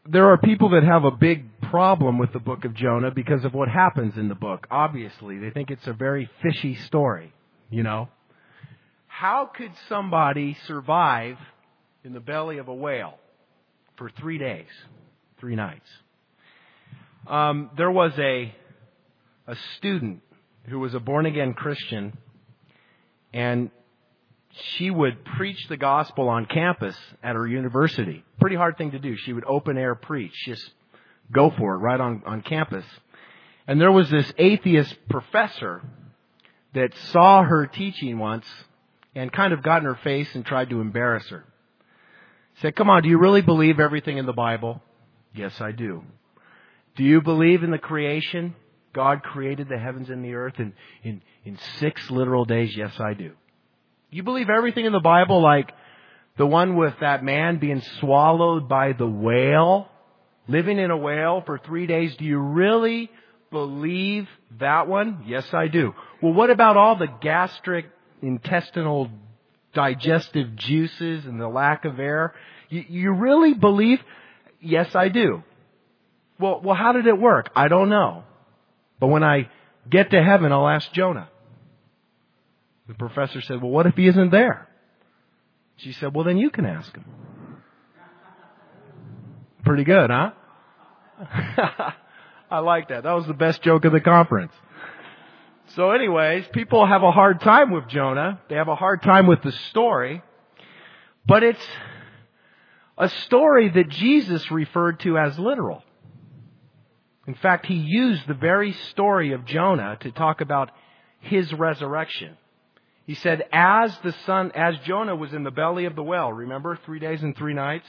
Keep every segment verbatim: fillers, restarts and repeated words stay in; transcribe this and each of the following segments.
there are people that have a big problem with the book of Jonah because of what happens in the book. Obviously, they think it's a very fishy story, you know. How could somebody survive in the belly of a whale for three days, three nights? Um, there was a a student who was a born-again Christian, and she would preach the gospel on campus at her university. Pretty hard thing to do. She would open-air preach, just go for it right on, on campus. And there was this atheist professor that saw her teaching once and kind of got in her face and tried to embarrass her. Said, "Come on, do you really believe everything in the Bible?" "Yes, I do." "Do you believe in the creation? God created the heavens and the earth in, in, in six literal days?" "Yes, I do." "You believe everything in the Bible, like the one with that man being swallowed by the whale, living in a whale for three days? Do you really believe that one?" "Yes, I do." "Well, what about all the gastric, intestinal, digestive juices and the lack of air? You, you really believe?" "Yes, I do." Well, well, how did it work?" "I don't know. But when I get to heaven, I'll ask Jonah." The professor said, "Well, what if he isn't there?" She said, "Well, then you can ask him." Pretty good, huh? I like that. That was the best joke of the conference. So anyways, people have a hard time with Jonah. They have a hard time with the story. But it's a story that Jesus referred to as literal. In fact, he used the very story of Jonah to talk about his resurrection. He said, as the son, as Jonah was in the belly of the whale, remember, three days and three nights,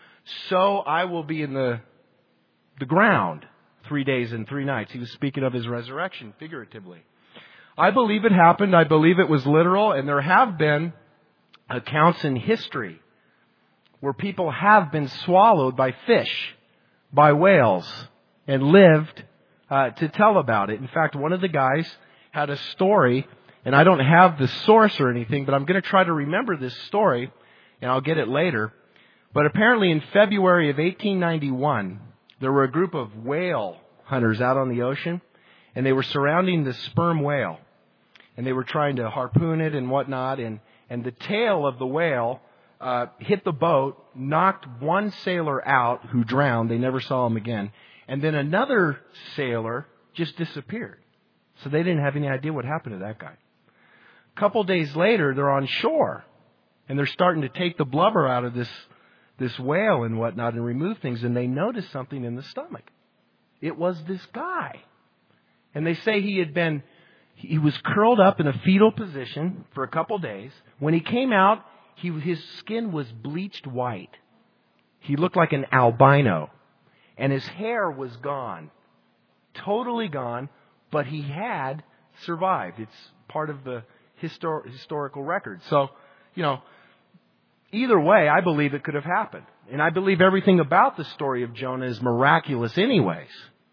so I will be in the, the ground three days and three nights. He was speaking of his resurrection figuratively. I believe it happened. I believe it was literal. And there have been accounts in history where people have been swallowed by fish, by whales, and lived uh, to tell about it. In fact, one of the guys had a story, and I don't have the source or anything, but I'm going to try to remember this story, and I'll get it later. But apparently in February of eighteen ninety-one, there were a group of whale hunters out on the ocean, and they were surrounding the sperm whale. And they were trying to harpoon it and whatnot, and, and the tail of the whale uh, hit the boat, knocked one sailor out who drowned. They never saw him again. And then another sailor just disappeared. So they didn't have any idea what happened to that guy. A couple days later, they're on shore, and they're starting to take the blubber out of this, this whale and whatnot and remove things, and they noticed something in the stomach. It was this guy. And they say he had been, he was curled up in a fetal position for a couple days. When he came out, he, his skin was bleached white. He looked like an albino. And his hair was gone. Totally gone. But he had survived. It's part of the histor- historical record. So, you know, either way, I believe it could have happened. And I believe everything about the story of Jonah is miraculous anyways.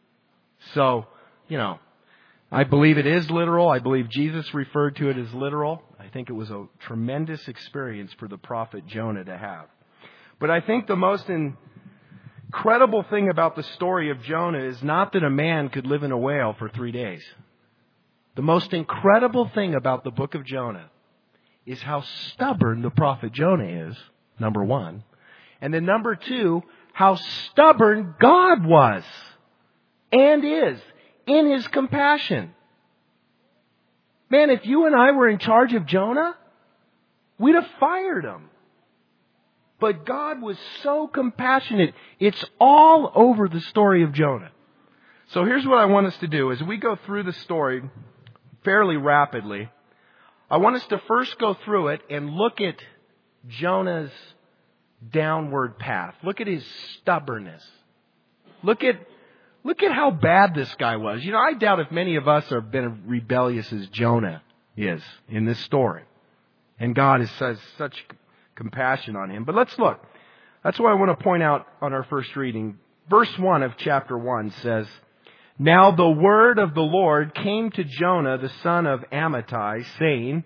So, you know, I believe it is literal. I believe Jesus referred to it as literal. I think it was a tremendous experience for the prophet Jonah to have. But I think the most incredible thing about the story of Jonah is not that a man could live in a whale for three days. The most incredible thing about the book of Jonah is how stubborn the prophet Jonah is, number one. And then number two, how stubborn God was and is in His compassion. Man, if you and I were in charge of Jonah, we'd have fired him. But God was so compassionate. It's all over the story of Jonah. So here's what I want us to do. As we go through the story fairly rapidly, I want us to first go through it and look at Jonah's downward path. Look at his stubbornness. Look at Look at how bad this guy was. You know, I doubt if many of us have been as rebellious as Jonah is in this story. And God has such compassion on him. But let's look. That's what I want to point out on our first reading. Verse one of chapter one says, "Now the word of the Lord came to Jonah, the son of Amittai, saying,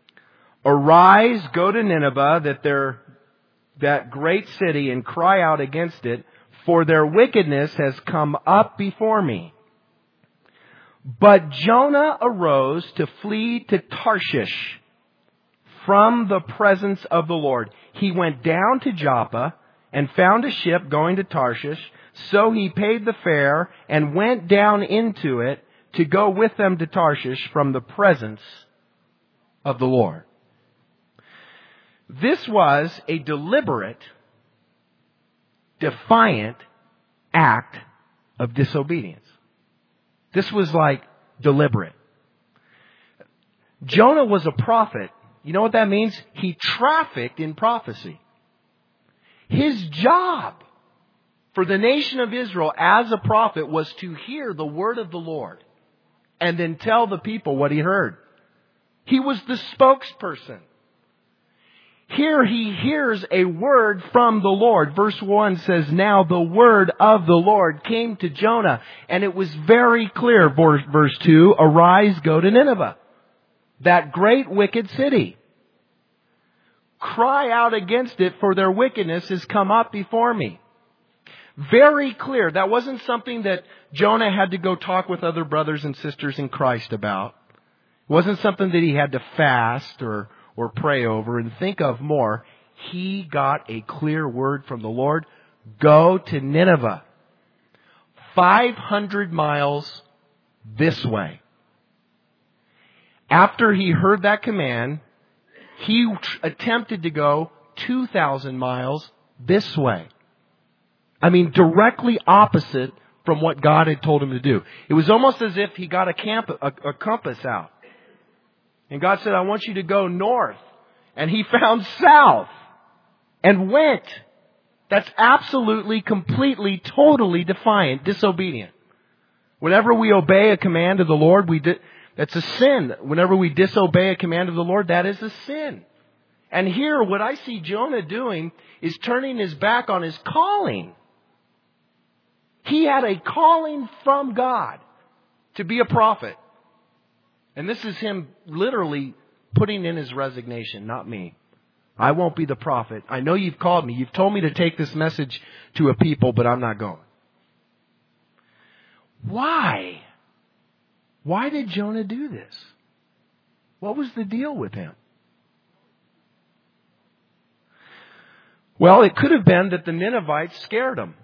Arise, go to Nineveh, that, there, that great city, and cry out against it, for their wickedness has come up before me. But Jonah arose to flee to Tarshish from the presence of the Lord. He went down to Joppa and found a ship going to Tarshish. So he paid the fare and went down into it to go with them to Tarshish from the presence of the Lord. This was a deliberate, defiant act of disobedience. This was like deliberate. Jonah was a prophet. You know what that means? He trafficked in prophecy. His job for the nation of Israel as a prophet was to hear the word of the Lord and then tell the people what he heard. He was the spokesperson. Here he hears a word from the Lord. Verse one says, now the word of the Lord came to Jonah. And it was very clear. Verse two, arise, go to Nineveh, that great wicked city. Cry out against it, for their wickedness has come up before me. Very clear. That wasn't something that Jonah had to go talk with other brothers and sisters in Christ about. It wasn't something that he had to fast or or pray over and think of more. He got a clear word from the Lord. Go to Nineveh. five hundred miles this way. After he heard that command, he attempted to go two thousand miles this way. I mean, directly opposite from what God had told him to do. It was almost as if he got a, camp, a, a compass out. And God said, I want you to go north. And he found south and went. That's absolutely, completely, totally defiant, disobedient. Whenever we obey a command of the Lord, we di- that's a sin. Whenever we disobey a command of the Lord, that is a sin. And here, what I see Jonah doing is turning his back on his calling. He had a calling from God to be a prophet. And this is him literally putting in his resignation, not me. I won't be the prophet. I know you've called me. You've told me to take this message to a people, but I'm not going. Why? Why did Jonah do this? What was the deal with him? Well, it could have been that the Ninevites scared him.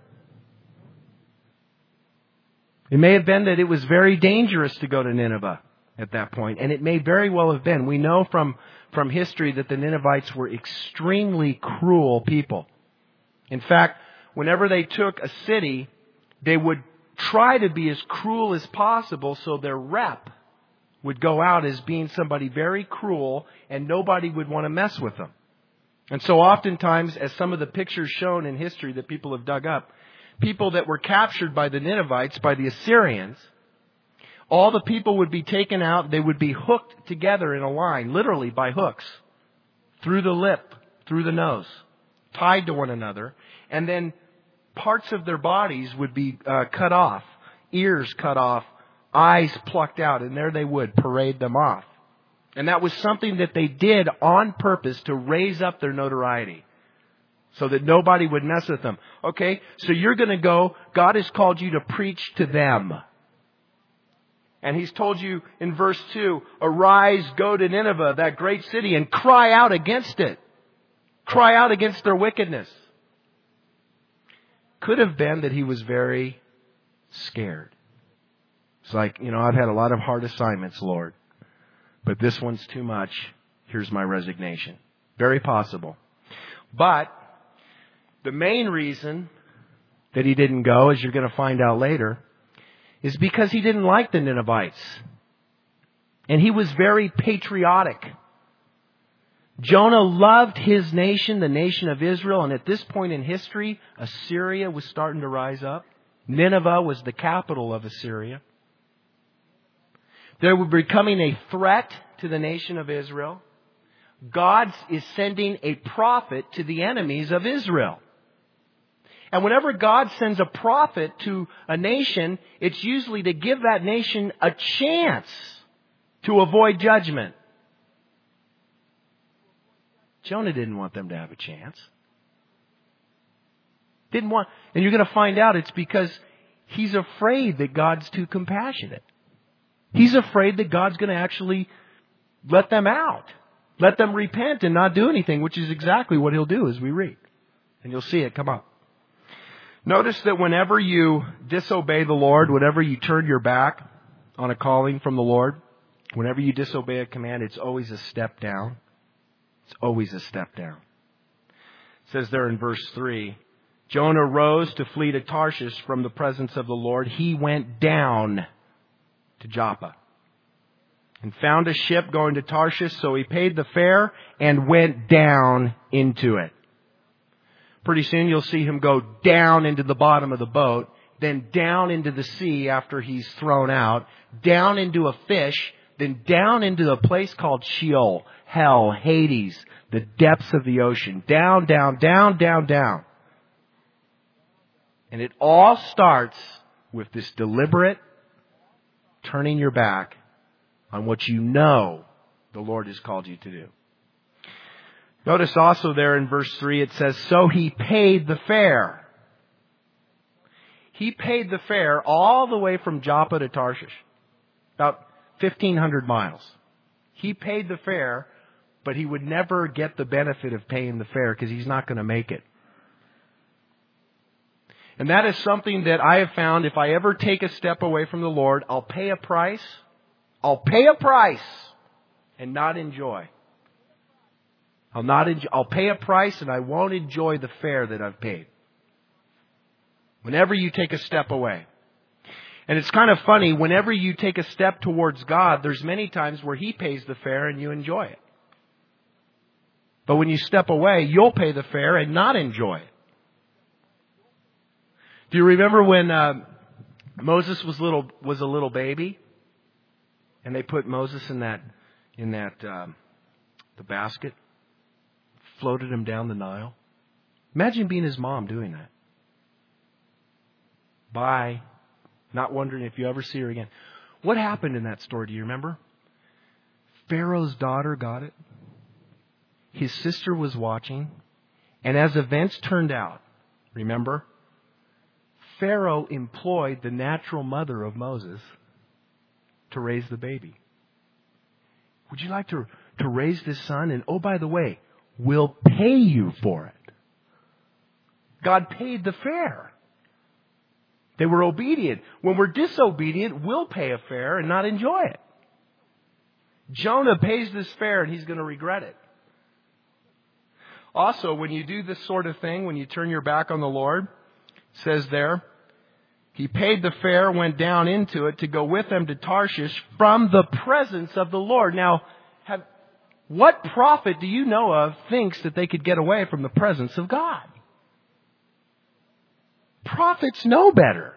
It may have been that it was very dangerous to go to Nineveh at that point. And it may very well have been. We know from, from history that the Ninevites were extremely cruel people. In fact, whenever they took a city, they would try to be as cruel as possible so their rep would go out as being somebody very cruel and nobody would want to mess with them. And so oftentimes, as some of the pictures shown in history that people have dug up, people that were captured by the Ninevites, by the Assyrians, all the people would be taken out. They would be hooked together in a line, literally by hooks, through the lip, through the nose, tied to one another. And then parts of their bodies would be uh, cut off, ears cut off, eyes plucked out, and there they would parade them off. And that was something that they did on purpose to raise up their notoriety so that nobody would mess with them. Okay, so you're going to go. God has called you to preach to them. And He's told you in verse two, arise, go to Nineveh, that great city, and cry out against it. Cry out against their wickedness. Could have been that he was very scared. It's like, you know, I've had a lot of hard assignments, Lord, but this one's too much. Here's my resignation. Very possible. But the main reason that he didn't go, as you're going to find out later, is because he didn't like the Ninevites. And he was very patriotic. Jonah loved his nation, the nation of Israel, and at this point in history, Assyria was starting to rise up. Nineveh was the capital of Assyria. They were becoming a threat to the nation of Israel. God is sending a prophet to the enemies of Israel. And whenever God sends a prophet to a nation, it's usually to give that nation a chance to avoid judgment. Jonah didn't want them to have a chance. Didn't want, and you're going to find out it's because he's afraid that God's too compassionate. He's afraid that God's going to actually let them out. Let them repent and not do anything, which is exactly what he'll do as we read. And you'll see it come up. Notice that whenever you disobey the Lord, whenever you turn your back on a calling from the Lord, whenever you disobey a command, it's always a step down. It's always a step down. It says there in verse three, Jonah rose to flee to Tarshish from the presence of the Lord. He went down to Joppa and found a ship going to Tarshish, so he paid the fare and went down into it. Pretty soon you'll see him go down into the bottom of the boat, then down into the sea after he's thrown out, down into a fish, then down into a place called Sheol, hell, Hades, the depths of the ocean. Down, down, down, down, down. And it all starts with this deliberate turning your back on what you know the Lord has called you to do. Notice also there in verse three it says, so he paid the fare. He paid the fare all the way from Joppa to Tarshish. About fifteen hundred miles. He paid the fare, but he would never get the benefit of paying the fare because he's not going to make it. And that is something that I have found if I ever take a step away from the Lord, I'll pay a price. I'll pay a price and not enjoy. I'll not enjoy, I'll pay a price and I won't enjoy the fare that I've paid. Whenever you take a step away. And it's kind of funny, whenever you take a step towards God, there's many times where He pays the fare and you enjoy it. But when you step away, you'll pay the fare and not enjoy it. Do you remember when uh, Moses was little was a little baby, and they put Moses in that in that um, the basket, floated him down the Nile? Imagine being his mom doing that. Bye. Not wondering if you ever see her again. What happened in that story? Do you remember? Pharaoh's daughter got it. His sister was watching. And as events turned out, remember, Pharaoh employed the natural mother of Moses to raise the baby. Would you like to, to raise this son? And oh, by the way, we'll pay you for it. God paid the fare. They were obedient. When we're disobedient, we'll pay a fare and not enjoy it. Jonah pays this fare and he's going to regret it. Also, when you do this sort of thing, when you turn your back on the Lord, it says there, he paid the fare, went down into it to go with them to Tarshish from the presence of the Lord. Now, have, what prophet do you know of thinks that they could get away from the presence of God? Prophets know better.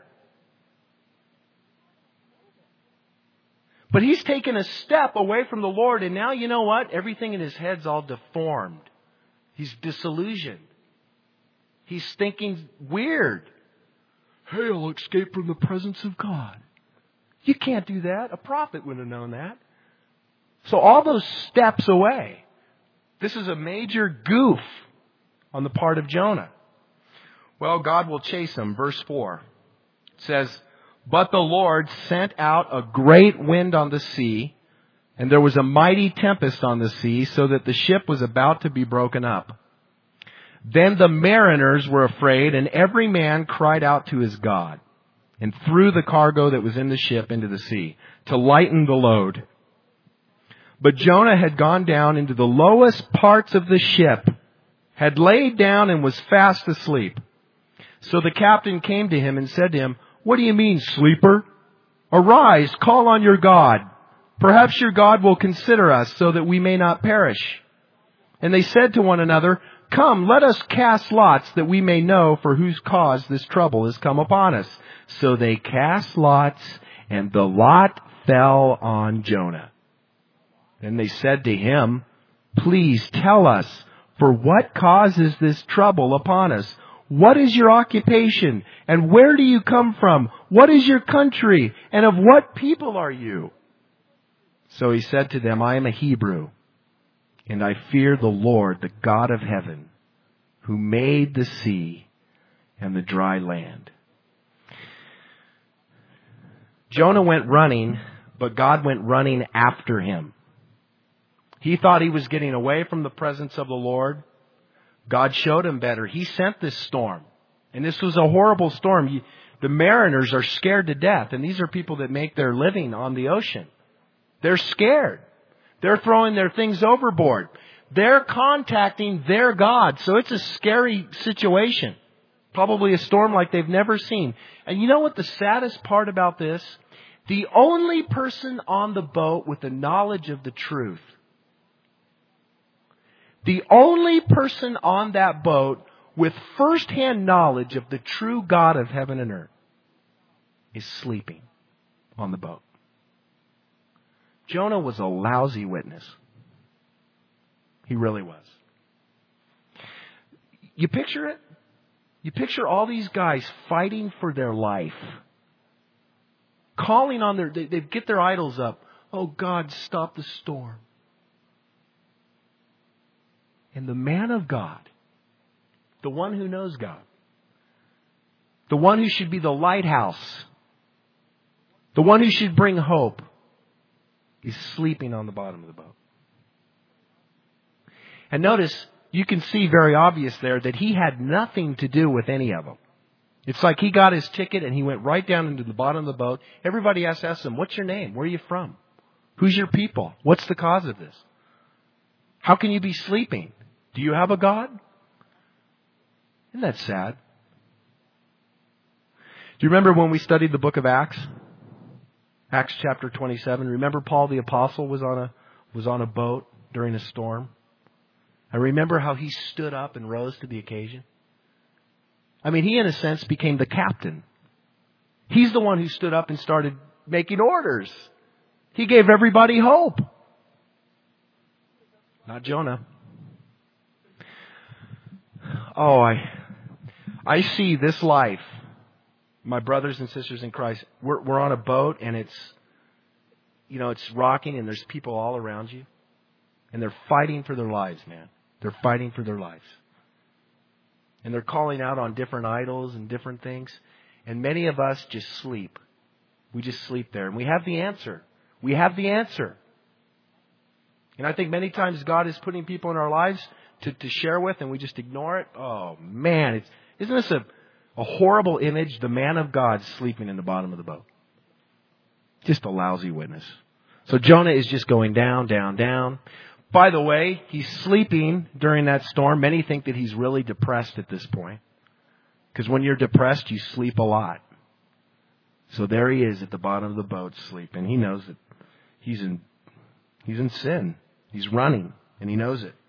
But he's taken a step away from the Lord, and now you know what? Everything in his head's all deformed. He's disillusioned. He's thinking weird. Hey, I'll escape from the presence of God. You can't do that. A prophet would have known that. So all those steps away. This is a major goof on the part of Jonah. Well, God will chase him. Verse four says, but the Lord sent out a great wind on the sea, and there was a mighty tempest on the sea, so that the ship was about to be broken up. Then the mariners were afraid, and every man cried out to his God, and threw the cargo that was in the ship into the sea, to lighten the load. But Jonah had gone down into the lowest parts of the ship, had laid down and was fast asleep. So the captain came to him and said to him, what do you mean, sleeper? Arise, call on your God. Perhaps your God will consider us so that we may not perish. And they said to one another, come, let us cast lots that we may know for whose cause this trouble has come upon us. So they cast lots, and the lot fell on Jonah. Then they said to him, please tell us, for what causes this trouble upon us? What is your occupation? And where do you come from? What is your country? And of what people are you? So he said to them, I am a Hebrew, and I fear the Lord, the God of heaven, who made the sea and the dry land. Jonah went running, but God went running after him. He thought he was getting away from the presence of the Lord. God showed him better. He sent this storm. And this was a horrible storm. You, the mariners are scared to death. And these are people that make their living on the ocean. They're scared. They're throwing their things overboard. They're contacting their God. So it's a scary situation. Probably a storm like they've never seen. And you know what the saddest part about this? The only person on the boat with the knowledge of the truth, the only person on that boat with first-hand knowledge of the true God of heaven and earth is sleeping on the boat. Jonah was a lousy witness. He really was. You picture it? You picture all these guys fighting for their life. Calling on their, they, they get their idols up. Oh God, stop the storm. And the man of God, the one who knows God, the one who should be the lighthouse, the one who should bring hope, is sleeping on the bottom of the boat. And notice, you can see very obvious there that he had nothing to do with any of them. It's like he got his ticket and he went right down into the bottom of the boat. Everybody has to ask him, what's your name? Where are you from? Who's your people? What's the cause of this? How can you be sleeping? Do you have a God? Isn't that sad? Do you remember when we studied the book of Acts? Acts chapter twenty-seven. Remember Paul the apostle was on a was on a boat during a storm? And remember how he stood up and rose to the occasion? I mean, he in a sense became the captain. He's the one who stood up and started making orders. He gave everybody hope. Not Jonah. Oh, I I see this life. My brothers and sisters in Christ, we're, we're on a boat and it's, you know, it's rocking and there's people all around you. And they're fighting for their lives, man. They're fighting for their lives. And they're calling out on different idols and different things. And many of us just sleep. We just sleep there. And we have the answer. We have the answer. And I think many times God is putting people in our lives to, to share with and we just ignore it. Oh, man. It's, isn't this a, a horrible image? The man of God sleeping in the bottom of the boat. Just a lousy witness. So Jonah is just going down, down, down. By the way, he's sleeping during that storm. Many think that he's really depressed at this point. Because when you're depressed, you sleep a lot. So there he is at the bottom of the boat sleeping. He knows that he's in, he's in sin. He's running, and he knows it.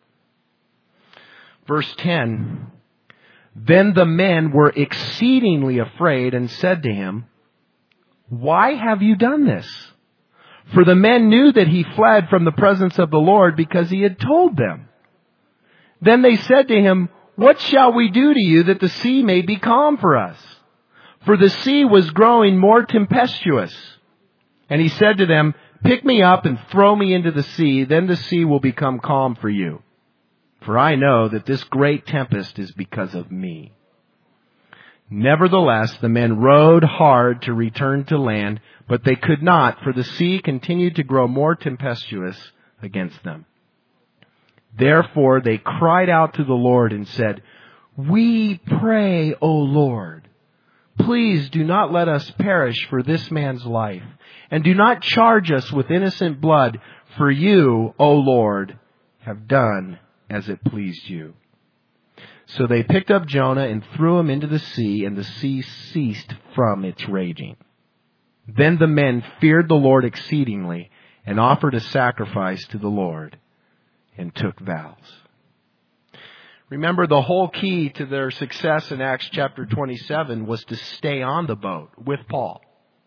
Verse ten, then the men were exceedingly afraid and said to him, why have you done this? For the men knew that he fled from the presence of the Lord because he had told them. Then they said to him, what shall we do to you that the sea may be calm for us? For the sea was growing more tempestuous. And he said to them, pick me up and throw me into the sea, then the sea will become calm for you. For I know that this great tempest is because of me. Nevertheless, the men rowed hard to return to land, but they could not, for the sea continued to grow more tempestuous against them. Therefore they cried out to the Lord and said, we pray, O Lord, please do not let us perish for this man's life, and do not charge us with innocent blood, for you, O Lord, have done as it pleased you. So they picked up Jonah and threw him into the sea, and the sea ceased from its raging. Then the men feared the Lord exceedingly and offered a sacrifice to the Lord and took vows. Remember, the whole key to their success in Acts chapter twenty-seven was to stay on the boat with Paul.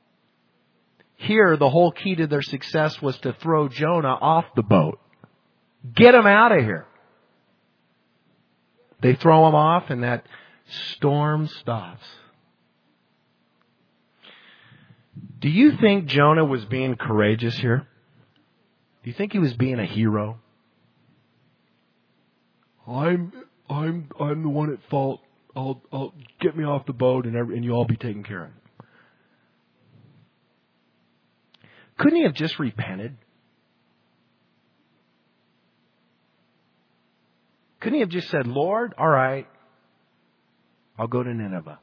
Here, the whole key to their success was to throw Jonah off the boat. Get him out of here. They throw him off and that storm stops. Do you think Jonah was being courageous here? Do you think he was being a hero? I'm I'm I'm the one at fault. I'll, I'll get me off the boat and, every, and you'll all be taken care of. Couldn't he have just repented? Couldn't he have just said, Lord, all right, I'll go to Nineveh?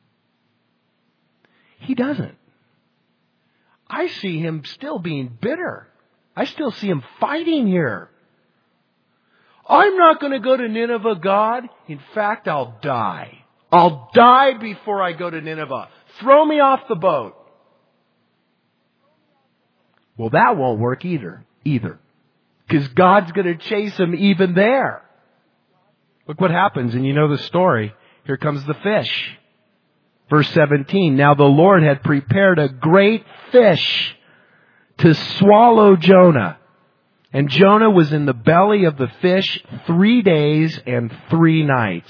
He doesn't. I see him still being bitter. I still see him fighting here. I'm not going to go to Nineveh, God. In fact, I'll die. I'll die before I go to Nineveh. Throw me off the boat. Well, that won't work either. Either. Because God's going to chase him even there. Look what happens, and you know the story. Here comes the fish. Verse seventeen, now the Lord had prepared a great fish to swallow Jonah. And Jonah was in the belly of the fish three days and three nights.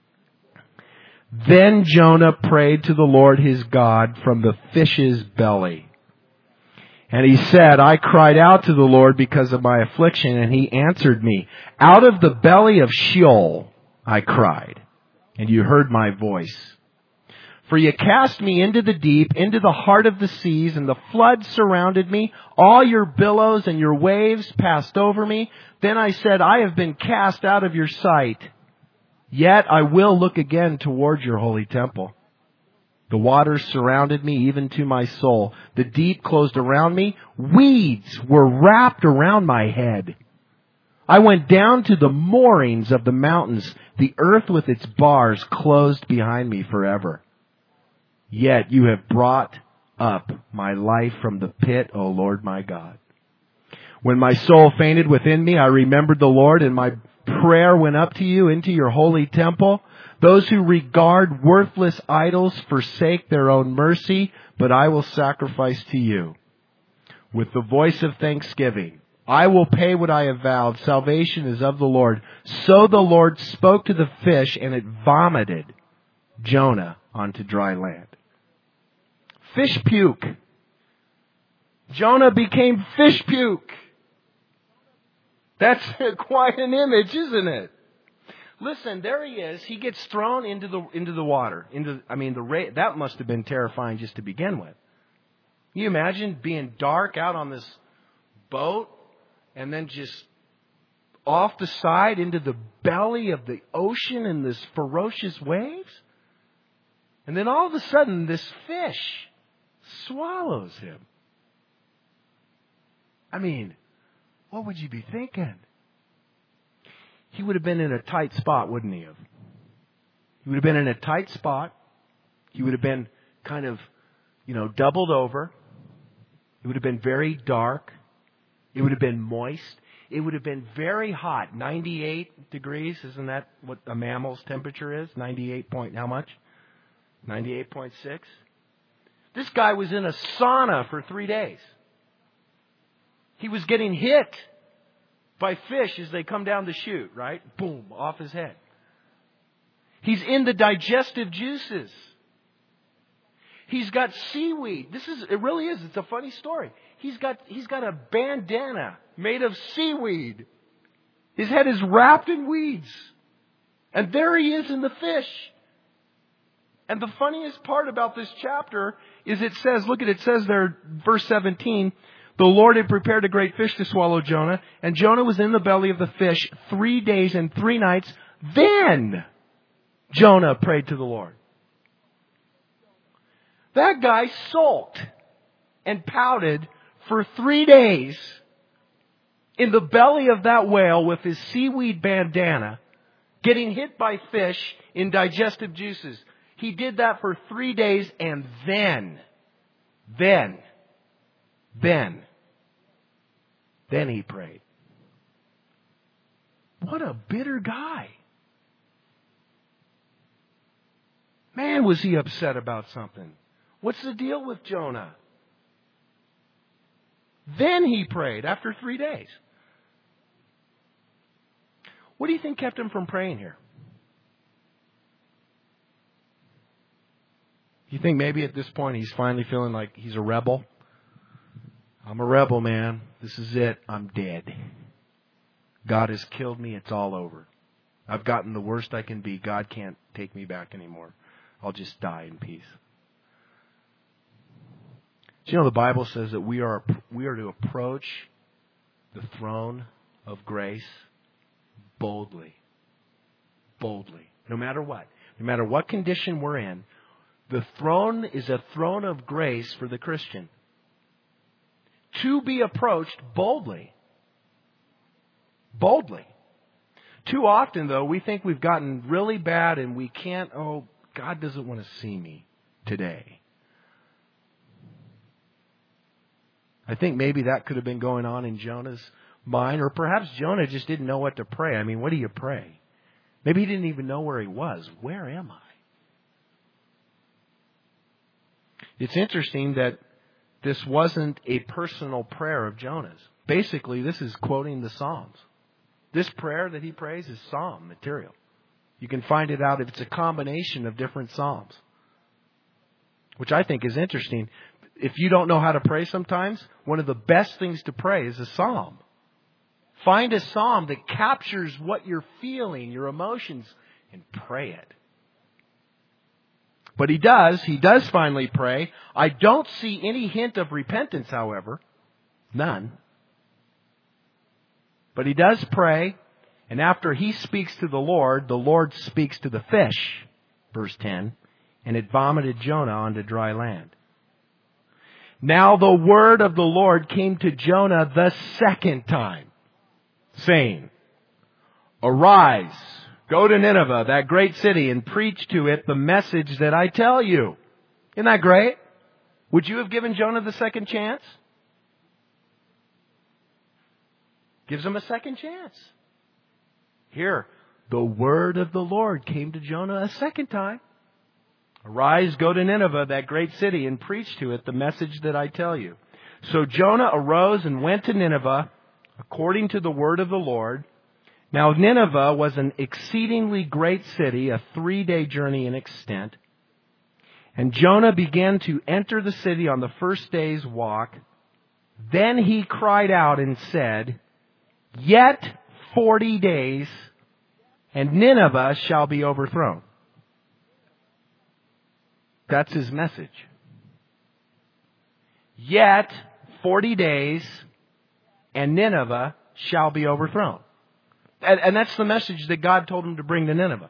Then Jonah prayed to the Lord his God from the fish's belly. And he said, I cried out to the Lord because of my affliction, and he answered me. Out of the belly of Sheol I cried, and you heard my voice. For you cast me into the deep, into the heart of the seas, and the flood surrounded me. All your billows and your waves passed over me. Then I said, I have been cast out of your sight. Yet I will look again toward your holy temple. The waters surrounded me even to my soul. The deep closed around me. Weeds were wrapped around my head. I went down to the moorings of the mountains. The earth with its bars closed behind me forever. Yet you have brought up my life from the pit, O Lord my God. When my soul fainted within me, I remembered the Lord, and my prayer went up to you into your holy temple. Those who regard worthless idols forsake their own mercy, but I will sacrifice to you. With the voice of thanksgiving, I will pay what I have vowed. Salvation is of the Lord. So the Lord spoke to the fish, and it vomited Jonah onto dry land. Fish puke. Jonah became fish puke. That's quite an image, isn't it? Listen, there he is. He gets thrown into the into the water. Into I mean, the ra- that must have been terrifying just to begin with. Can you imagine being dark out on this boat and then just off the side into the belly of the ocean in this ferocious waves? And then all of a sudden, this fish swallows him. I mean, what would you be thinking? He would have been in a tight spot, wouldn't he have? He would have been in a tight spot. He would have been kind of, you know, doubled over. It would have been very dark. It would have been moist. It would have been very hot. ninety-eight degrees. Isn't that what a mammal's temperature is? ninety-eight point, how much? ninety-eight point six. This guy was in a sauna for three days. He was getting hit by fish as they come down the chute, right? Boom, off his head. He's in the digestive juices. He's got seaweed. This is, it really is, it's a funny story. He's got, he's got a bandana made of seaweed. His head is wrapped in weeds. And there he is in the fish. And the funniest part about this chapter is it says, look at it, it says there, verse seventeen, the Lord had prepared a great fish to swallow Jonah, and Jonah was in the belly of the fish three days and three nights. Then Jonah prayed to the Lord. That guy sulked and pouted for three days in the belly of that whale with his seaweed bandana, getting hit by fish in digestive juices. He did that for three days and then, then, then, then he prayed. What a bitter guy. Man, was he upset about something. What's the deal with Jonah? Then he prayed after three days. What do you think kept him from praying here? You think maybe at this point he's finally feeling like he's a rebel? I'm a rebel, man. This is it. I'm dead. God has killed me. It's all over. I've gotten the worst I can be. God can't take me back anymore. I'll just die in peace. Do you know the Bible says that we are we are to approach the throne of grace boldly. Boldly. No matter what. No matter what condition we're in, the throne is a throne of grace for the Christian. To be approached boldly. Boldly. Too often, though, we think we've gotten really bad and we can't, oh, God doesn't want to see me today. I think maybe that could have been going on in Jonah's mind, or perhaps Jonah just didn't know what to pray. I mean, what do you pray? Maybe he didn't even know where he was. Where am I? It's interesting that this wasn't a personal prayer of Jonah's. Basically, this is quoting the Psalms. This prayer that he prays is Psalm material. You can find it out if it's a combination of different Psalms, which I think is interesting. If you don't know how to pray sometimes, one of the best things to pray is a Psalm. Find a Psalm that captures what you're feeling, your emotions, and pray it. But he does. He does finally pray. I don't see any hint of repentance, however. None. But he does pray. And after he speaks to the Lord, the Lord speaks to the fish, verse ten, and it vomited Jonah onto dry land. Now the word of the Lord came to Jonah the second time, saying, Arise, go to Nineveh, that great city, and preach to it the message that I tell you. Isn't that great? Would you have given Jonah the second chance? Gives him a second chance. Here, the word of the Lord came to Jonah a second time. Arise, go to Nineveh, that great city, and preach to it the message that I tell you. So Jonah arose and went to Nineveh, according to the word of the Lord. Now Nineveh was an exceedingly great city, a three-day journey in extent. And Jonah began to enter the city on the first day's walk. Then he cried out and said, Yet forty days, and Nineveh shall be overthrown. That's his message. Yet forty days, and Nineveh shall be overthrown. And, and that's the message that God told him to bring to Nineveh.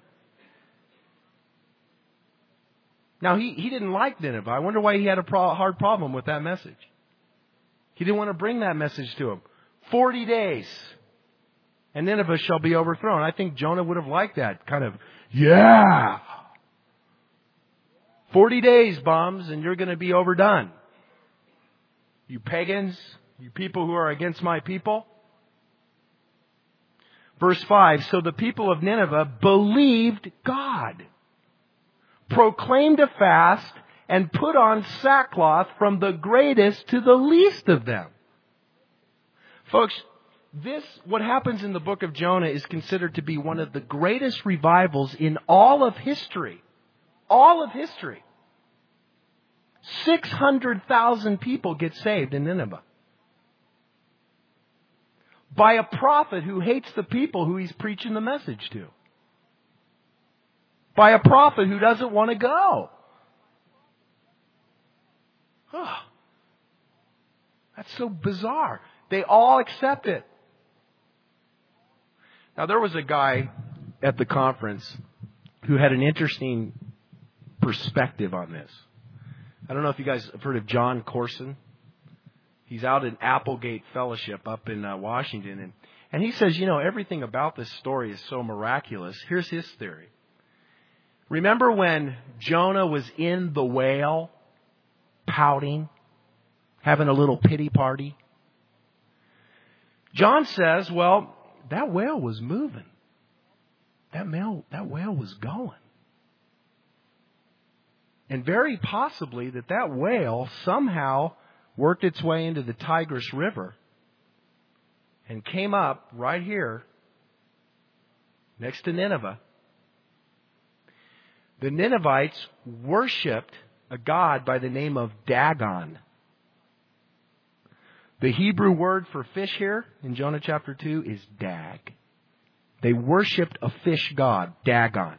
Now, he, he didn't like Nineveh. I wonder why he had a pro- hard problem with that message. He didn't want to bring that message to him. Forty days, and Nineveh shall be overthrown. I think Jonah would have liked that. Kind of, yeah. Forty days, bums, and you're going to be overdone. You pagans, you people who are against my people. Verse five, so the people of Nineveh believed God, proclaimed a fast, and put on sackcloth from the greatest to the least of them. Folks, this, what happens in the book of Jonah, is considered to be one of the greatest revivals in all of history. All of history. six hundred thousand people get saved in Nineveh. By a prophet who hates the people who he's preaching the message to. By a prophet who doesn't want to go. Oh, that's so bizarre. They all accept it. Now, there was a guy at the conference who had an interesting perspective on this. I don't know if you guys have heard of John Corson. He's out in Applegate Fellowship up in uh, Washington. And, and he says, you know, everything about this story is so miraculous. Here's his theory. Remember when Jonah was in the whale, pouting, having a little pity party? John says, well, that whale was moving. That whale, that whale was going. And very possibly that that whale somehow worked its way into the Tigris River and came up right here next to Nineveh. The Ninevites worshipped a god by the name of Dagon. The Hebrew word for fish here in Jonah chapter two is dag. They worshipped a fish god, Dagon.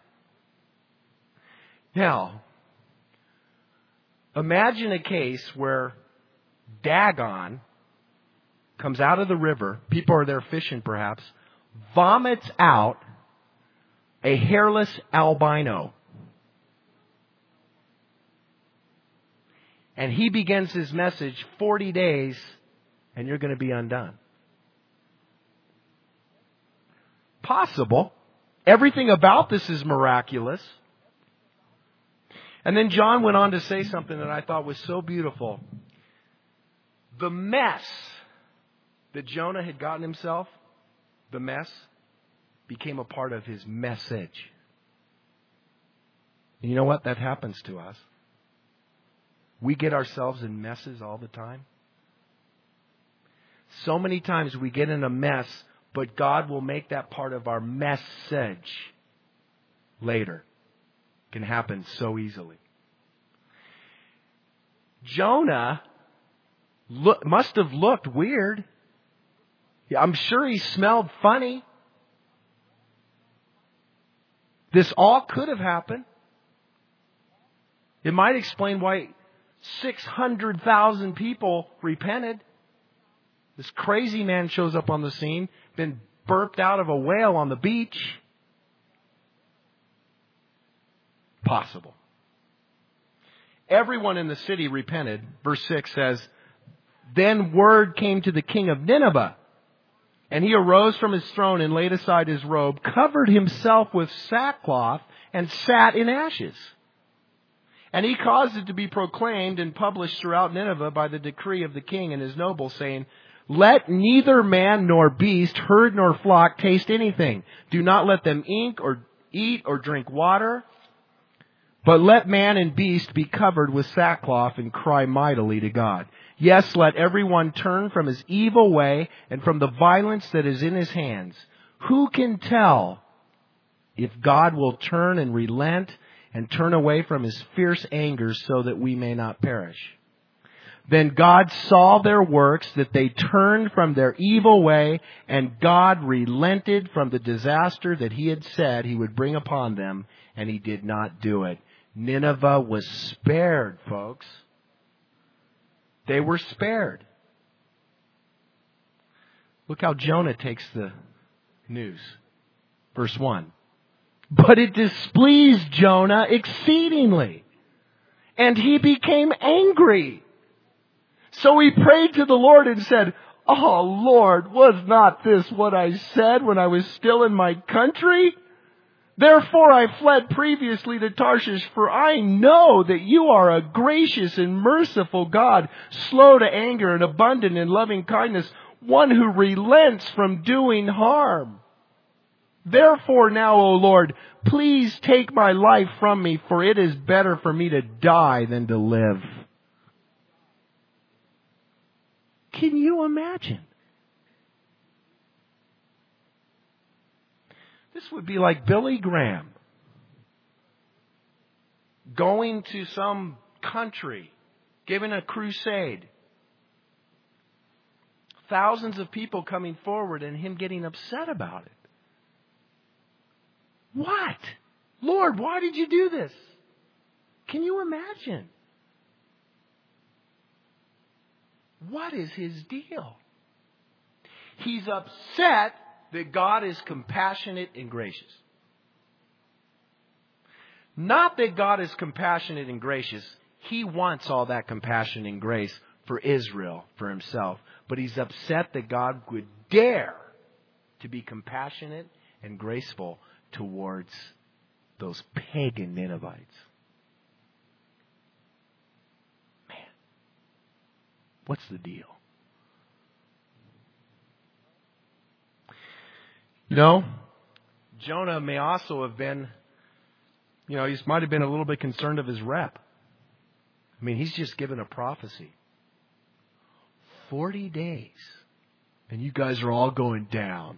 Now, imagine a case where Dagon comes out of the river, people are there fishing perhaps, vomits out a hairless albino. And he begins his message, forty days, and you're going to be undone. Possible. Everything about this is miraculous. And then John went on to say something that I thought was so beautiful. The mess that Jonah had gotten himself, the mess, became a part of his message. And you know what? That happens to us. We get ourselves in messes all the time. So many times we get in a mess, but God will make that part of our message later. It can happen so easily. Jonah look, must have looked weird. I'm sure he smelled funny. This all could have happened. It might explain why six hundred thousand people repented. This crazy man shows up on the scene, been burped out of a whale on the beach. Possible. Everyone in the city repented. Verse six says, then word came to the king of Nineveh, and he arose from his throne and laid aside his robe, covered himself with sackcloth, and sat in ashes. And he caused it to be proclaimed and published throughout Nineveh by the decree of the king and his nobles, saying, let neither man nor beast, herd nor flock taste anything. Do not let them ink or eat or drink water. But let man and beast be covered with sackcloth and cry mightily to God. Yes, let everyone turn from his evil way and from the violence that is in his hands. Who can tell if God will turn and relent and turn away from his fierce anger so that we may not perish? Then God saw their works, that they turned from their evil way, and God relented from the disaster that he had said he would bring upon them, and he did not do it. Nineveh was spared, folks. They were spared. Look how Jonah takes the news. Verse one. But it displeased Jonah exceedingly, and he became angry. So he prayed to the Lord and said, oh Lord, was not this what I said when I was still in my country? Therefore I fled previously to Tarshish, for I know that you are a gracious and merciful God, slow to anger and abundant in loving kindness, one who relents from doing harm. Therefore now, O Lord, please take my life from me, for it is better for me to die than to live. Can you imagine? This would be like Billy Graham going to some country, giving a crusade. Thousands of people coming forward and him getting upset about it. What? Lord, why did you do this? Can you imagine? What is his deal? He's upset that God is compassionate and gracious. Not that God is compassionate and gracious. He wants all that compassion and grace for Israel, for himself. But he's upset that God would dare to be compassionate and graceful towards those pagan Ninevites. Man, what's the deal? You know, Jonah may also have been, you know, he might have been a little bit concerned of his rep. I mean, he's just given a prophecy. Forty days. And you guys are all going down.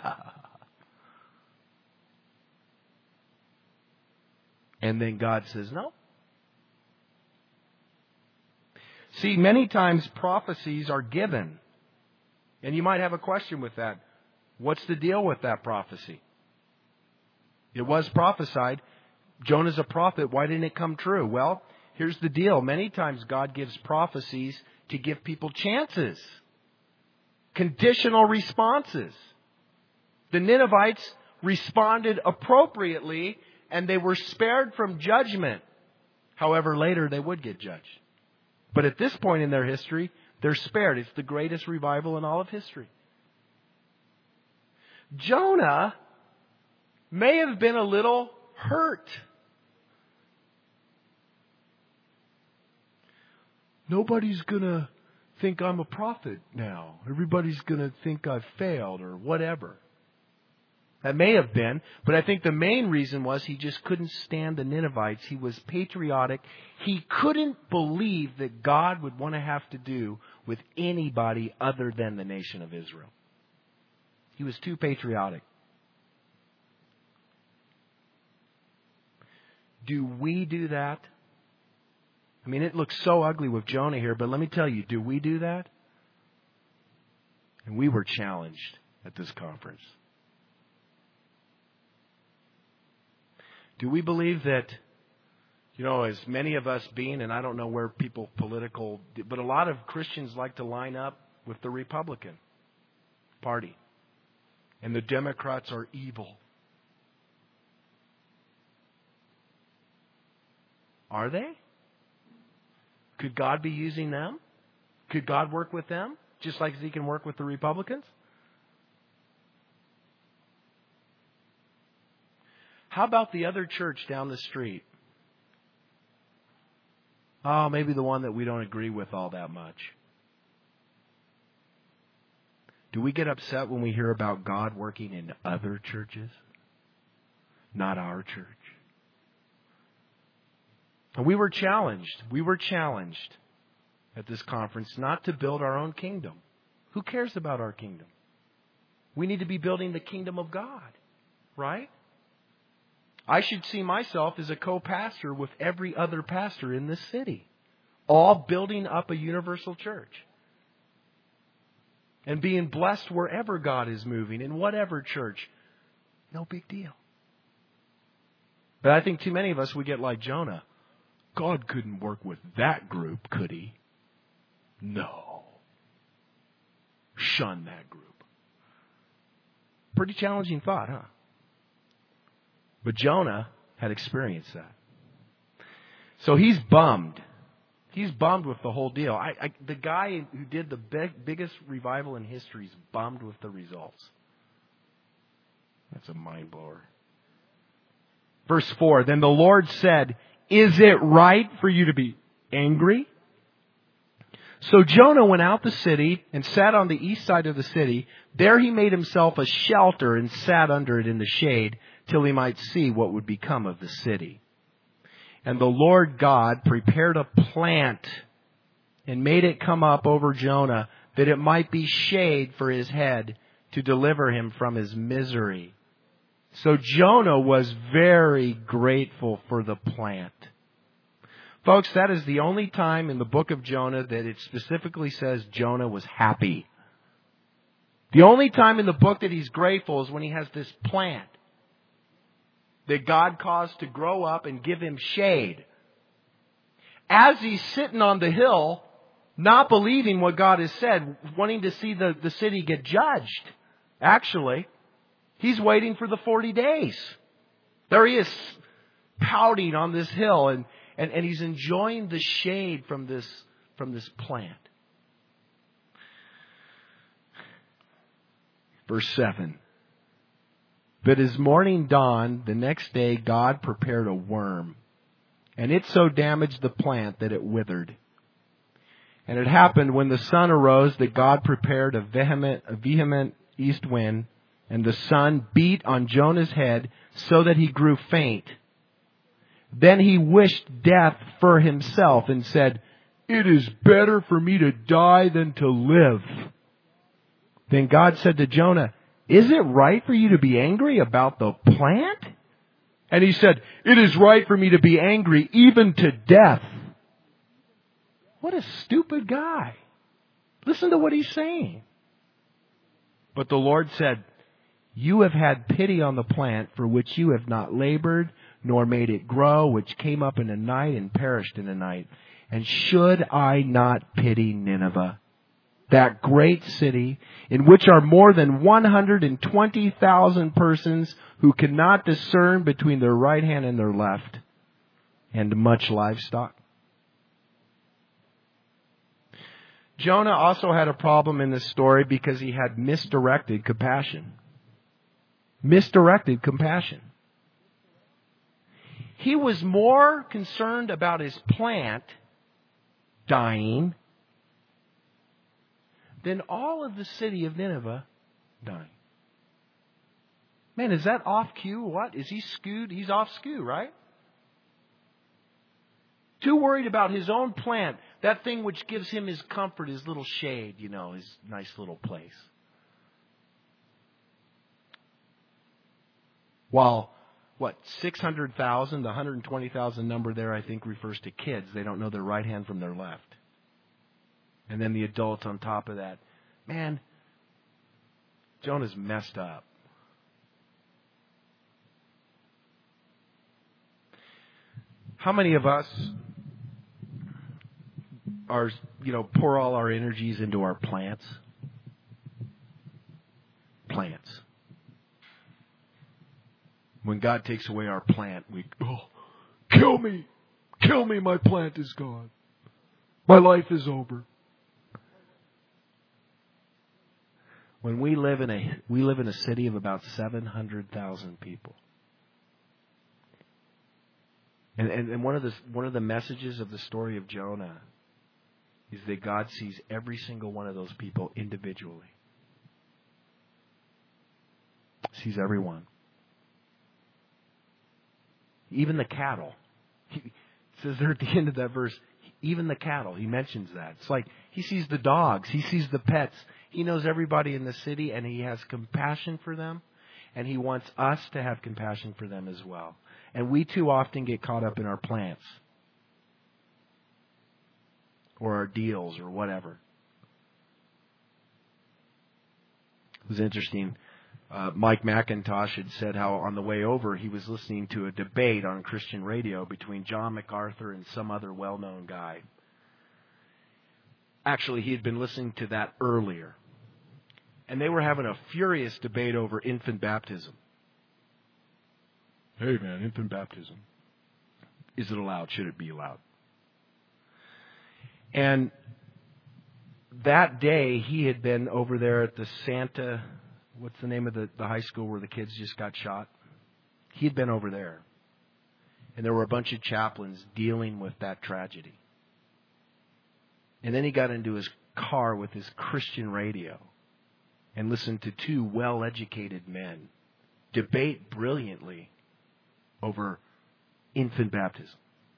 And then God says, no. See, many times prophecies are given. And you might have a question with that. What's the deal with that prophecy? It was prophesied. Jonah's a prophet. Why didn't it come true? Well, here's the deal. Many times God gives prophecies to give people chances. Conditional responses. The Ninevites responded appropriately and they were spared from judgment. However, later they would get judged. But at this point in their history, they're spared. It's the greatest revival in all of history. Jonah may have been a little hurt. Nobody's going to think I'm a prophet now. Everybody's going to think I've failed or whatever. That may have been, but I think the main reason was he just couldn't stand the Ninevites. He was patriotic. He couldn't believe that God would want to have to do with anybody other than the nation of Israel. He was too patriotic. Do we do that? I mean, it looks so ugly with Jonah here, but let me tell you, do we do that? And we were challenged at this conference. Do we believe that, you know, as many of us being, and I don't know where people political, but a lot of Christians like to line up with the Republican Party. And the Democrats are evil. Are they? Could God be using them? Could God work with them just like He can work with the Republicans? How about the other church down the street? Oh, maybe the one that we don't agree with all that much. Do we get upset when we hear about God working in other churches? Not our church. And we were challenged. We were challenged at this conference not to build our own kingdom. Who cares about our kingdom? We need to be building the kingdom of God, right? I should see myself as a co-pastor with every other pastor in this city, all building up a universal church and being blessed wherever God is moving, in whatever church. No big deal. But I think too many of us, we get like Jonah. God couldn't work with that group, could He? No. Shun that group. Pretty challenging thought, huh? But Jonah had experienced that. So he's bummed. He's bummed with the whole deal. I, I, the guy who did the big, biggest revival in history is bummed with the results. That's a mind blower. Verse four, then the Lord said, is it right for you to be angry? So Jonah went out the city and sat on the east side of the city. There he made himself a shelter and sat under it in the shade till he might see what would become of the city. And the Lord God prepared a plant and made it come up over Jonah that it might be shade for his head to deliver him from his misery. So Jonah was very grateful for the plant. Folks, that is the only time in the book of Jonah that it specifically says Jonah was happy. The only time in the book that he's grateful is when he has this plant that God caused to grow up and give him shade. As he's sitting on the hill, not believing what God has said, wanting to see the, the city get judged, actually, he's waiting for the forty days. There he is, pouting on this hill, and, and, and he's enjoying the shade from this, from this plant. Verse seven. But as morning dawned, the next day God prepared a worm, and it so damaged the plant that it withered. And it happened when the sun arose that God prepared a vehement, a vehement east wind, and the sun beat on Jonah's head so that he grew faint. Then he wished death for himself and said, it is better for me to die than to live. Then God said to Jonah, is it right for you to be angry about the plant? And he said, it is right for me to be angry even to death. What a stupid guy. Listen to what he's saying. But the Lord said, You have had pity on the plant for which you have not labored, nor made it grow, which came up in a night and perished in a night. And should I not pity Nineveh, that great city, in which are more than one hundred twenty thousand persons who cannot discern between their right hand and their left, and much livestock? Jonah also had a problem in this story because he had misdirected compassion. Misdirected compassion. He was more concerned about his plant dying than all of the city of Nineveh dying. Man, is that off cue? What? Is he skewed? He's off skew, right? Too worried about his own plant, that thing which gives him his comfort, his little shade, you know, his nice little place. While, what, six hundred thousand, the one hundred twenty thousand number there, I think, refers to kids. They don't know their right hand from their left. And then the adults on top of that. Man, Jonah's messed up. How many of us are, you know, pour all our energies into our plants? Plants. When God takes away our plant, we, oh, kill me. Kill me, my plant is gone. My life is over. When we live in a we live in a city of about seven hundred thousand people. And, and and one of the one of the messages of the story of Jonah is that God sees every single one of those people individually. Sees everyone. Even the cattle. He, it says there at the end of that verse, even the cattle. He mentions that. It's like he sees the dogs. He sees the pets. He knows everybody in the city, and he has compassion for them. And he wants us to have compassion for them as well. And we too often get caught up in our plants. Or our deals or whatever. It was interesting. Uh, Mike McIntosh had said how on the way over he was listening to a debate on Christian radio between John MacArthur and some other well-known guy. Actually, he had been listening to that earlier. And they were having a furious debate over infant baptism. Hey man, infant baptism. Is it allowed? Should it be allowed? And that day he had been over there at the Santa... What's the name of the, the high school where the kids just got shot? He'd been over there. And there were a bunch of chaplains dealing with that tragedy. And then he got into his car with his Christian radio and listened to two well-educated men debate brilliantly over infant baptism.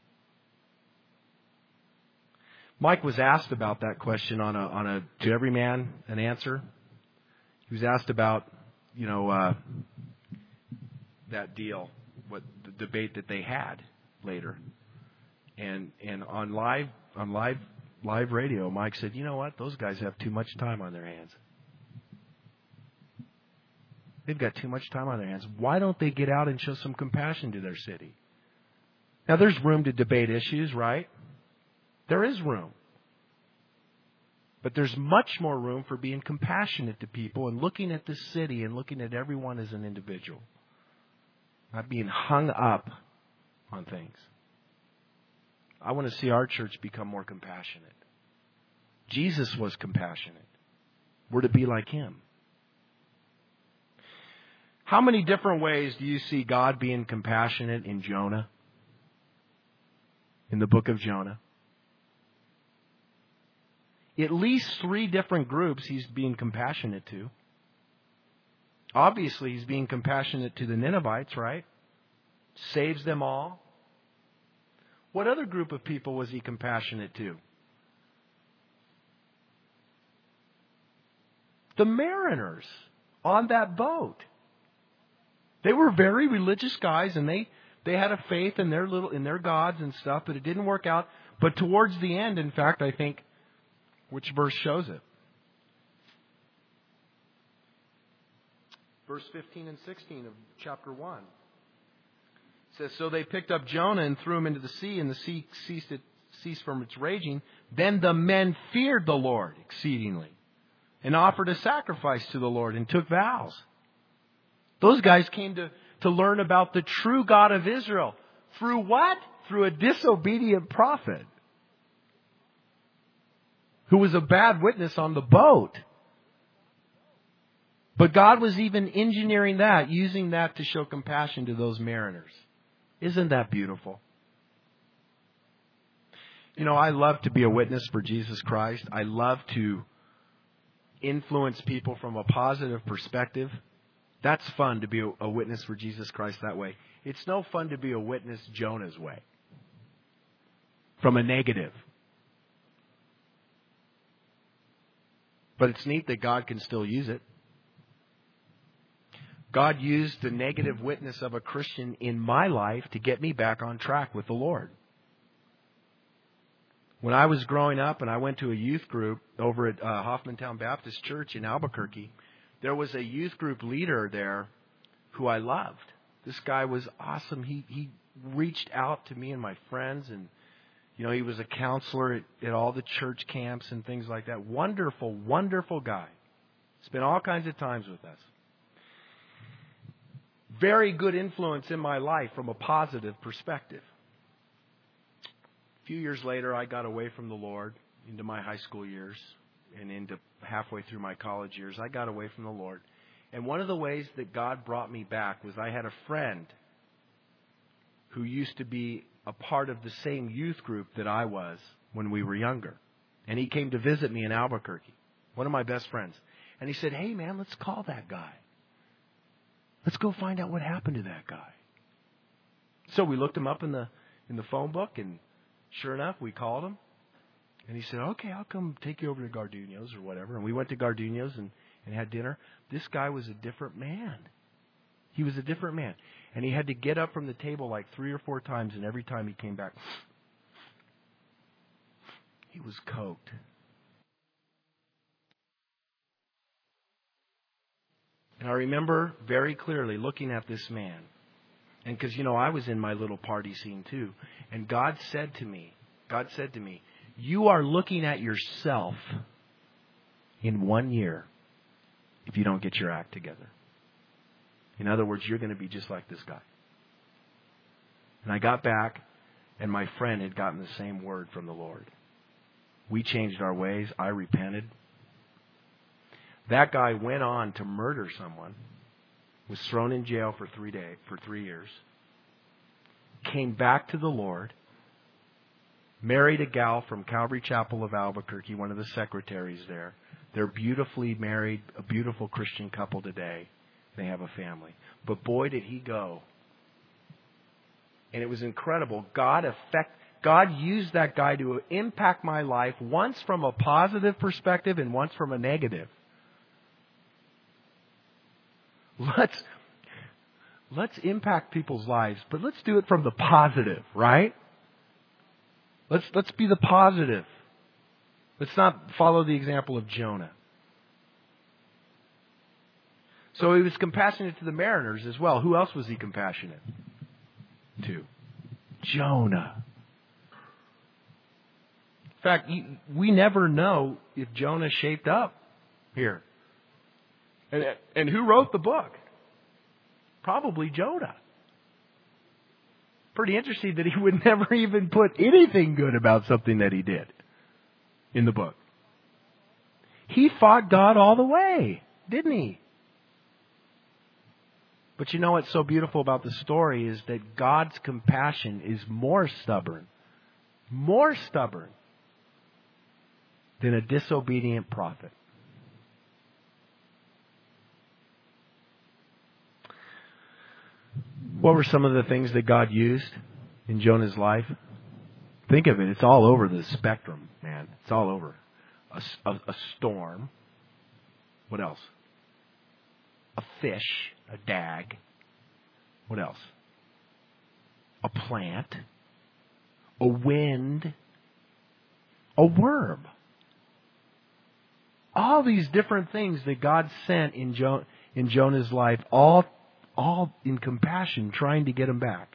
Mike was asked about that question on a on a To Every Man an Answer. He was asked about, you know, uh, that deal, what the debate that they had later, and and on live on live live radio, Mike said, you know what, those guys have too much time on their hands. They've got too much time on their hands. Why don't they get out and show some compassion to their city? Now, there's room to debate issues, right? There is room. But there's much more room for being compassionate to people and looking at the city and looking at everyone as an individual. Not being hung up on things. I want to see our church become more compassionate. Jesus was compassionate. We're to be like Him. How many different ways do you see God being compassionate in Jonah? In the book of Jonah? At least three different groups He's being compassionate to. Obviously, He's being compassionate to the Ninevites, right? Saves them all. What other group of people was He compassionate to? The mariners on that boat. They were very religious guys, and they, they had a faith in their little in their gods and stuff, but it didn't work out. But towards the end, in fact, I think, which verse shows it? Verse fifteen and sixteen of chapter one. It says, so they picked up Jonah and threw him into the sea, and the sea ceased, it, ceased from its raging. Then the men feared the Lord exceedingly and offered a sacrifice to the Lord and took vows. Those guys came to, to learn about the true God of Israel. Through what? Through a disobedient prophet who was a bad witness on the boat. But God was even engineering that, using that to show compassion to those mariners. Isn't that beautiful? You know, I love to be a witness for Jesus Christ. I love to influence people from a positive perspective. That's fun to be a witness for Jesus Christ that way. It's no fun to be a witness Jonah's way, from a negative. But it's neat that God can still use it. God used the negative witness of a Christian in my life to get me back on track with the Lord. When I was growing up and I went to a youth group over at uh, Hoffmantown Baptist Church in Albuquerque, there was a youth group leader there who I loved. This guy was awesome. He he reached out to me and my friends, and you know, he was a counselor at, at all the church camps and things like that. Wonderful, wonderful guy. Spent all kinds of times with us. Very good influence in my life from a positive perspective. A few years later, I got away from the Lord into my high school years and into halfway through my college years. I got away from the Lord. And one of the ways that God brought me back was I had a friend who used to be a part of the same youth group that I was when we were younger. And he came to visit me in Albuquerque, one of my best friends. And he said, hey, man, let's call that guy. Let's go find out what happened to that guy. So we looked him up in the in the phone book, and sure enough, we called him. And he said, okay, I'll come take you over to Garduño's or whatever. And we went to Garduño's and, and had dinner. This guy was a different man. He was a different man. And he had to get up from the table like three or four times, and every time he came back, he was coked. And I remember very clearly looking at this man. And because, you know, I was in my little party scene too. And God said to me, God said to me, you are looking at yourself in one year if you don't get your act together. In other words, you're going to be just like this guy. And I got back, and my friend had gotten the same word from the Lord. We changed our ways. I repented. That guy went on to murder someone, was thrown in jail for three days, for three years, came back to the Lord, married a gal from Calvary Chapel of Albuquerque, one of the secretaries there. They're beautifully married, a beautiful Christian couple today. They have a family. But boy, did he go. And it was incredible. God affect, God used that guy to impact my life, once from a positive perspective and once from a negative. Let's let's impact people's lives, but let's do it from the positive, right? Let's let's be the positive. Let's not follow the example of Jonah. So he was compassionate to the mariners as well. Who else was he compassionate to? Jonah. In fact, we never know if Jonah shaped up here. And, and who wrote the book? Probably Jonah. Pretty interesting that he would never even put anything good about something that he did in the book. He fought God all the way, didn't he? But you know what's so beautiful about the story is that God's compassion is more stubborn, more stubborn than a disobedient prophet. What were some of the things that God used in Jonah's life? Think of it. It's all over the spectrum, man. It's all over. A, a, a storm. What else? A fish. A dag. What else? A plant. A wind. A worm. All these different things that God sent in, jo- in Jonah's life, all, all in compassion, trying to get him back.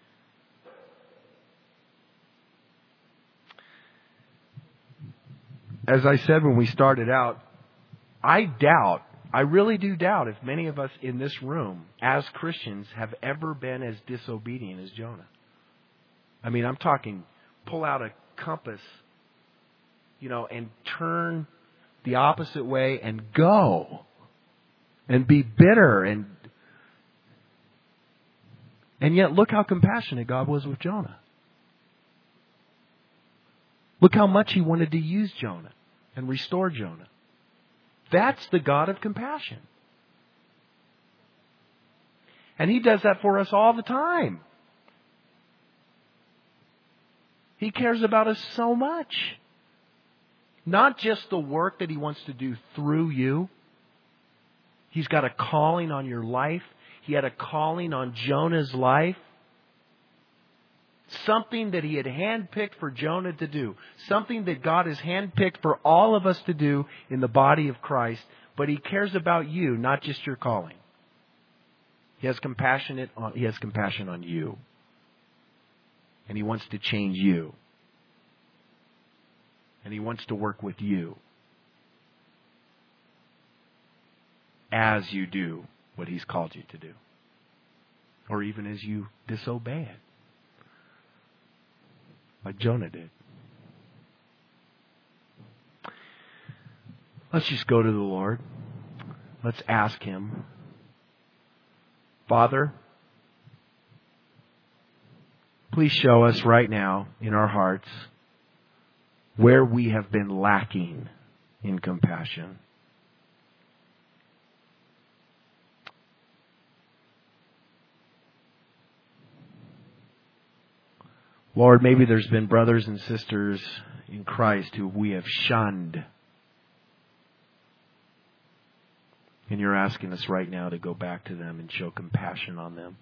As I said when we started out, I doubt, I really do doubt if many of us in this room, as Christians, have ever been as disobedient as Jonah. I mean, I'm talking pull out a compass, you know, and turn the opposite way and go. And be bitter. And, and yet look how compassionate God was with Jonah. Look how much He wanted to use Jonah and restore Jonah. That's the God of compassion. And He does that for us all the time. He cares about us so much. Not just the work that He wants to do through you. He's got a calling on your life. He had a calling on Jonah's life. Something that He had handpicked for Jonah to do. Something that God has handpicked for all of us to do in the body of Christ. But He cares about you, not just your calling. He has compassionate on, He has compassion on you. And He wants to change you. And He wants to work with you. As you do what He's called you to do. Or even as you disobey it. Like Jonah did. Let's just go to the Lord. Let's ask Him. Father, please show us right now in our hearts where we have been lacking in compassion. Lord, maybe there's been brothers and sisters in Christ who we have shunned. And You're asking us right now to go back to them and show compassion on them.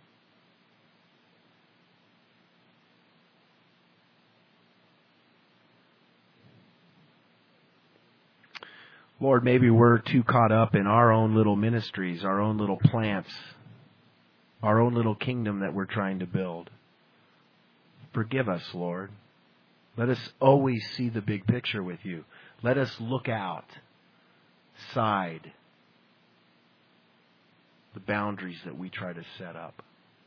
Lord, maybe we're too caught up in our own little ministries, our own little plants, our own little kingdom that we're trying to build. Forgive us, Lord. Let us always see the big picture with You. Let us look outside the boundaries that we try to set up.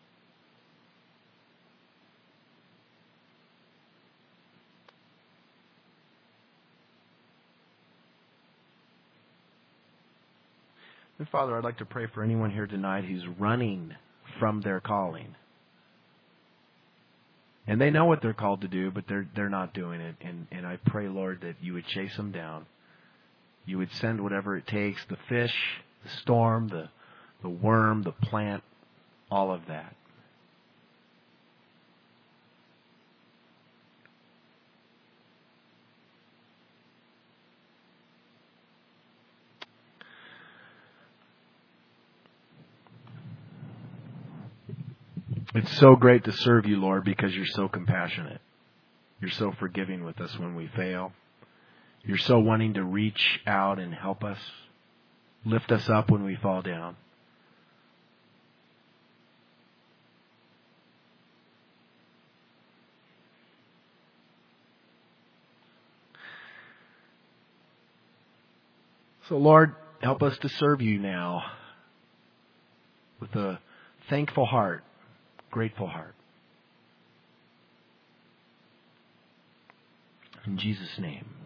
And Father, I'd like to pray for anyone here tonight who's running from their calling. And they know what they're called to do, but they're they're not doing it. And, and I pray, Lord, that You would chase them down. You would send whatever it takes, the fish, the storm, the, the worm, the plant, all of that. It's so great to serve You, Lord, because You're so compassionate. You're so forgiving with us when we fail. You're so wanting to reach out and help us, lift us up when we fall down. So, Lord, help us to serve You now with a thankful heart. Grateful heart. In Jesus' name.